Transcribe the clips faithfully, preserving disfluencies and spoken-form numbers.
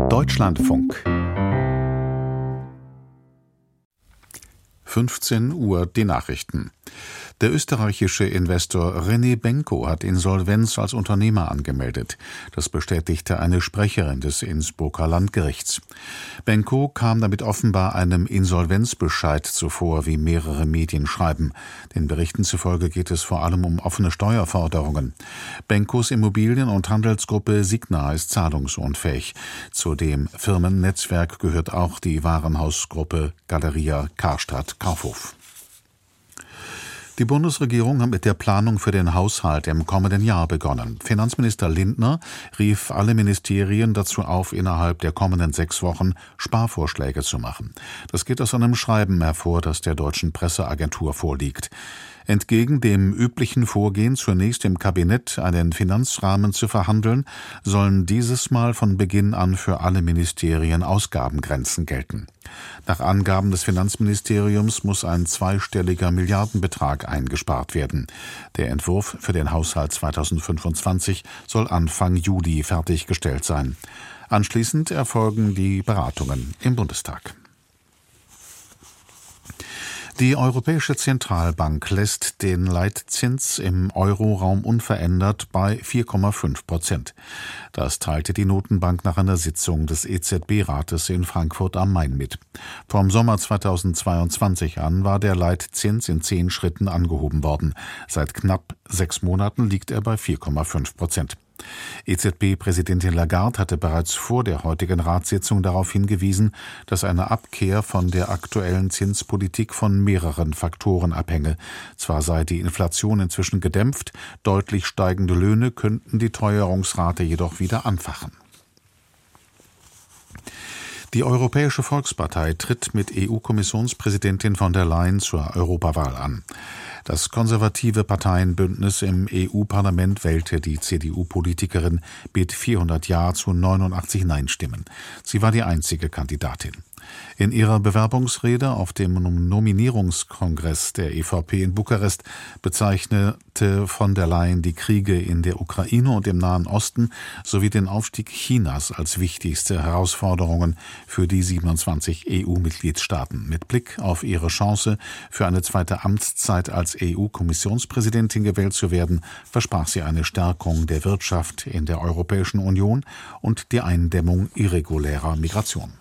Deutschlandfunk. fünfzehn Uhr die Nachrichten. Der österreichische Investor René Benko hat Insolvenz als Unternehmer angemeldet. Das bestätigte eine Sprecherin des Innsbrucker Landgerichts. Benko kam damit offenbar einem Insolvenzbescheid zuvor, wie mehrere Medien schreiben. Den Berichten zufolge geht es vor allem um offene Steuerforderungen. Benkos Immobilien- und Handelsgruppe Signa ist zahlungsunfähig. Zu dem Firmennetzwerk gehört auch die Warenhausgruppe Galeria Karstadt Kaufhof. Die Bundesregierung hat mit der Planung für den Haushalt im kommenden Jahr begonnen. Finanzminister Lindner rief alle Ministerien dazu auf, innerhalb der kommenden sechs Wochen Sparvorschläge zu machen. Das geht aus einem Schreiben hervor, das der deutschen Presseagentur vorliegt. Entgegen dem üblichen Vorgehen, zunächst im Kabinett einen Finanzrahmen zu verhandeln, sollen dieses Mal von Beginn an für alle Ministerien Ausgabengrenzen gelten. Nach Angaben des Finanzministeriums muss ein zweistelliger Milliardenbetrag eingespart werden. Der Entwurf für den Haushalt zweitausendfünfundzwanzig soll Anfang Juli fertiggestellt sein. Anschließend erfolgen die Beratungen im Bundestag. Die Europäische Zentralbank lässt den Leitzins im Euroraum unverändert bei vier Komma fünf Prozent. Das teilte die Notenbank nach einer Sitzung des E Z B-Rates in Frankfurt am Main mit. Vom Sommer zweitausendzweiundzwanzig an war der Leitzins in zehn Schritten angehoben worden. Seit knapp sechs Monaten liegt er bei vier Komma fünf Prozent. E Z B-Präsidentin Lagarde hatte bereits vor der heutigen Ratssitzung darauf hingewiesen, dass eine Abkehr von der aktuellen Zinspolitik von mehreren Faktoren abhänge. Zwar sei die Inflation inzwischen gedämpft, deutlich steigende Löhne könnten die Teuerungsrate jedoch wieder anfachen. Die Europäische Volkspartei tritt mit E U-Kommissionspräsidentin von der Leyen zur Europawahl an. Das konservative Parteienbündnis im E U-Parlament wählte die C D U-Politikerin mit vierhundert Ja zu neunundachtzig Nein-Stimmen. Sie war die einzige Kandidatin. In ihrer Bewerbungsrede auf dem Nominierungskongress der E V P in Bukarest bezeichnete von der Leyen die Kriege in der Ukraine und im Nahen Osten sowie den Aufstieg Chinas als wichtigste Herausforderungen für die siebenundzwanzig E U-Mitgliedstaaten. Mit Blick auf ihre Chance, für eine zweite Amtszeit als E U-Kommissionspräsidentin gewählt zu werden, versprach sie eine Stärkung der Wirtschaft in der Europäischen Union und die Eindämmung irregulärer Migration.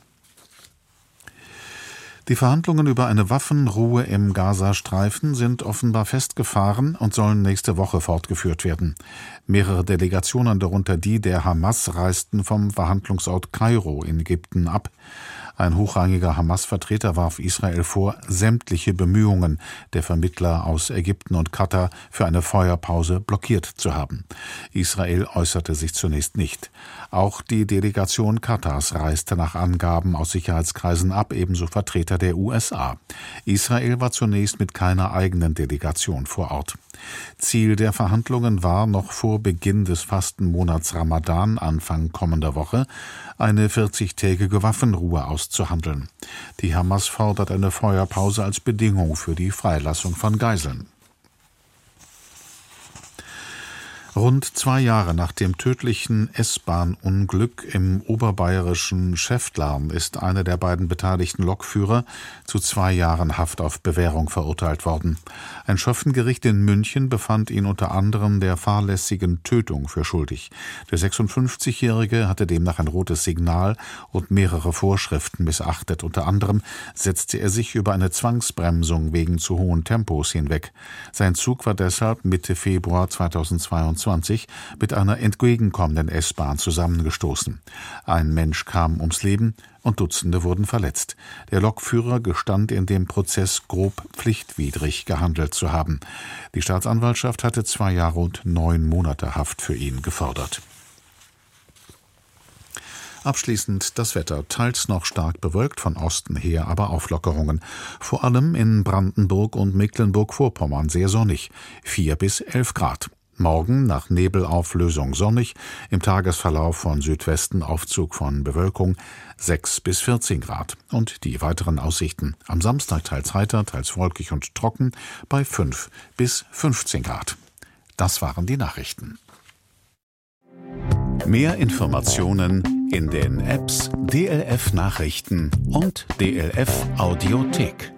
Die Verhandlungen über eine Waffenruhe im Gazastreifen sind offenbar festgefahren und sollen nächste Woche fortgeführt werden. Mehrere Delegationen, darunter die der Hamas, reisten vom Verhandlungsort Kairo in Ägypten ab. Ein hochrangiger Hamas-Vertreter warf Israel vor, sämtliche Bemühungen der Vermittler aus Ägypten und Katar für eine Feuerpause blockiert zu haben. Israel äußerte sich zunächst nicht. Auch die Delegation Katars reiste nach Angaben aus Sicherheitskreisen ab, ebenso Vertreter der U S A. Israel war zunächst mit keiner eigenen Delegation vor Ort. Ziel der Verhandlungen war, noch vor Beginn des Fastenmonats Ramadan Anfang kommender Woche eine vierzigtägige Waffenruhe auszuhandeln. Die Hamas fordert eine Feuerpause als Bedingung für die Freilassung von Geiseln. Rund zwei Jahre nach dem tödlichen S-Bahn-Unglück im oberbayerischen Schäftlarn ist einer der beiden beteiligten Lokführer zu zwei Jahren Haft auf Bewährung verurteilt worden. Ein Schöffengericht in München befand ihn unter anderem der fahrlässigen Tötung für schuldig. Der sechsundfünfzigjährige hatte demnach ein rotes Signal und mehrere Vorschriften missachtet. Unter anderem setzte er sich über eine Zwangsbremsung wegen zu hohen Tempos hinweg. Sein Zug war deshalb Mitte Februar zweitausendzweiundzwanzig mit einer entgegenkommenden S-Bahn zusammengestoßen. Ein Mensch kam ums Leben und Dutzende wurden verletzt. Der Lokführer gestand in dem Prozess, grob pflichtwidrig gehandelt zu haben. Die Staatsanwaltschaft hatte zwei Jahre und neun Monate Haft für ihn gefordert. Abschließend das Wetter. Teils noch stark bewölkt, von Osten her aber Auflockerungen. Vor allem in Brandenburg und Mecklenburg-Vorpommern sehr sonnig. vier bis elf Grad. Morgen nach Nebelauflösung sonnig, im Tagesverlauf von Südwesten Aufzug von Bewölkung sechs bis vierzehn Grad. Und die weiteren Aussichten: am Samstag teils heiter, teils wolkig und trocken bei fünf bis fünfzehn Grad. Das waren die Nachrichten. Mehr Informationen In den Apps D L F Nachrichten und D L F Audiothek.